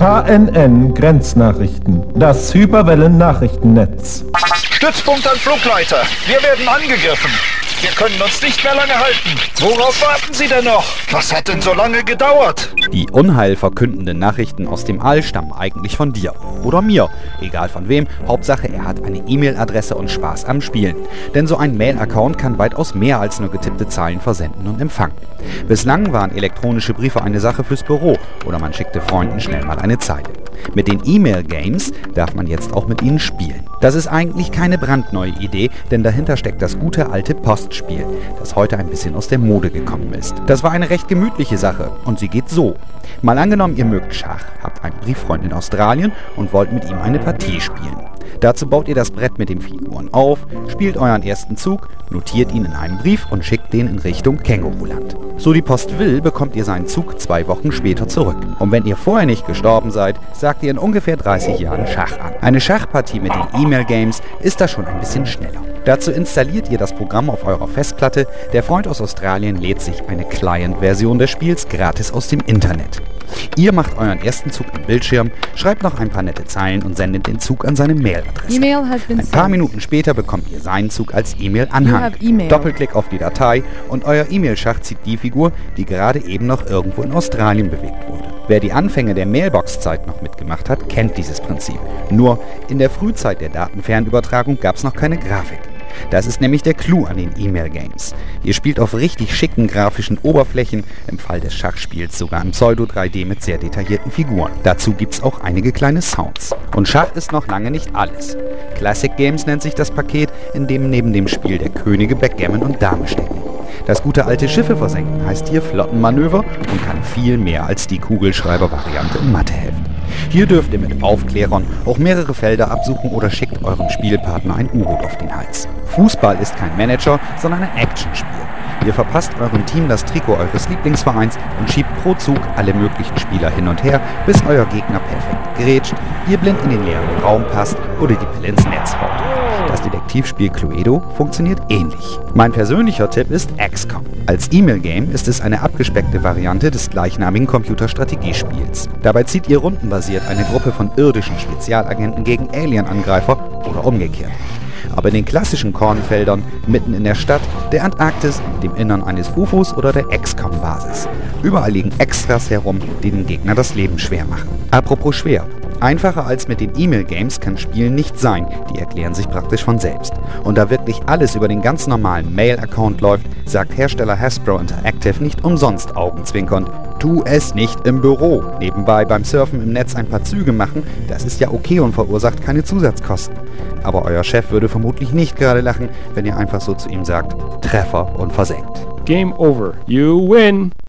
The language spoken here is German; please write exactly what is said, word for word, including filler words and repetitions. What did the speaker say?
H N N Grenznachrichten, das Hyperwellen-Nachrichtennetz. Stützpunkt an Flugleiter. Wir werden angegriffen. Wir können uns nicht mehr lange halten. Worauf warten Sie denn noch? Was hat denn so lange gedauert? Die unheilverkündenden Nachrichten aus dem All stammen eigentlich von dir oder mir. Egal von wem, Hauptsache er hat eine E-Mail-Adresse und Spaß am Spielen. Denn so ein Mail-Account kann weitaus mehr als nur getippte Zeilen versenden und empfangen. Bislang waren elektronische Briefe eine Sache fürs Büro oder man schickte Freunden schnell mal eine Zeile. Mit den E-Mail-Games darf man jetzt auch mit ihnen spielen. Das ist eigentlich keine brandneue Idee, denn dahinter steckt das gute alte Postspiel, das heute ein bisschen aus der Mode gekommen ist. Das war eine recht gemütliche Sache und sie geht so. Mal angenommen, ihr mögt Schach, habt einen Brieffreund in Australien und wollt mit ihm eine Partie spielen. Dazu baut ihr das Brett mit den Figuren auf, spielt euren ersten Zug, notiert ihn in einem Brief und schickt den in Richtung Känguruland. So die Post will, bekommt ihr seinen Zug zwei Wochen später zurück. Und wenn ihr vorher nicht gestorben seid, sagt ihr in ungefähr dreißig Jahren Schach an. Eine Schachpartie mit den E-Mail-Games ist da schon ein bisschen schneller. Dazu installiert ihr das Programm auf eurer Festplatte. Der Freund aus Australien lädt sich eine Client-Version des Spiels gratis aus dem Internet. Ihr macht euren ersten Zug im Bildschirm, schreibt noch ein paar nette Zeilen und sendet den Zug an seine Mailadresse. E-Mail has been Ein paar Minuten später bekommt ihr seinen Zug als E-Mail-Anhang. E-Mail. Doppelklick auf die Datei und euer E-Mail-Schach zieht die Figur, die gerade eben noch irgendwo in Australien bewegt wurde. Wer die Anfänge der Mailbox-Zeit noch mitgemacht hat, kennt dieses Prinzip. Nur in der Frühzeit der Datenfernübertragung gab es noch keine Grafik. Das ist nämlich der Clou an den E-Mail-Games. Ihr spielt auf richtig schicken grafischen Oberflächen, im Fall des Schachspiels sogar im Pseudo drei D mit sehr detaillierten Figuren. Dazu gibt's auch einige kleine Sounds. Und Schach ist noch lange nicht alles. Classic Games nennt sich das Paket, in dem neben dem Spiel der Könige Backgammon und Dame stecken. Das gute alte Schiffe versenken heißt hier Flottenmanöver und kann viel mehr als die Kugelschreiber-Variante im Matheheft. Hier dürft ihr mit Aufklärern auch mehrere Felder absuchen oder schickt eurem Spielpartner ein U-Boot auf den Hals. Fußball ist kein Manager, sondern ein Actionspiel. Ihr verpasst eurem Team das Trikot eures Lieblingsvereins und schiebt pro Zug alle möglichen Spieler hin und her, bis euer Gegner perfekt grätscht, ihr blind in den leeren Raum passt oder die Pille ins Netz haut. Das Detektivspiel Cluedo funktioniert ähnlich. Mein persönlicher Tipp ist X COM. Als E-Mail-Game ist es eine abgespeckte Variante des gleichnamigen Computerstrategiespiels. Dabei zieht ihr rundenbasiert eine Gruppe von irdischen Spezialagenten gegen Alien-Angreifer oder umgekehrt. Aber in den klassischen Kornfeldern, mitten in der Stadt, der Antarktis, dem Innern eines U F Os oder der X COM-Basis. Überall liegen Extras herum, die den Gegner das Leben schwer machen. Apropos schwer. Einfacher als mit den E-Mail-Games kann Spielen nicht sein, die erklären sich praktisch von selbst. Und da wirklich alles über den ganz normalen Mail-Account läuft, sagt Hersteller Hasbro Interactive nicht umsonst augenzwinkernd: Tu es nicht im Büro. Nebenbei beim Surfen im Netz ein paar Züge machen, das ist ja okay und verursacht keine Zusatzkosten. Aber euer Chef würde vermutlich nicht gerade lachen, wenn ihr einfach so zu ihm sagt: Treffer und versenkt. Game over. You win.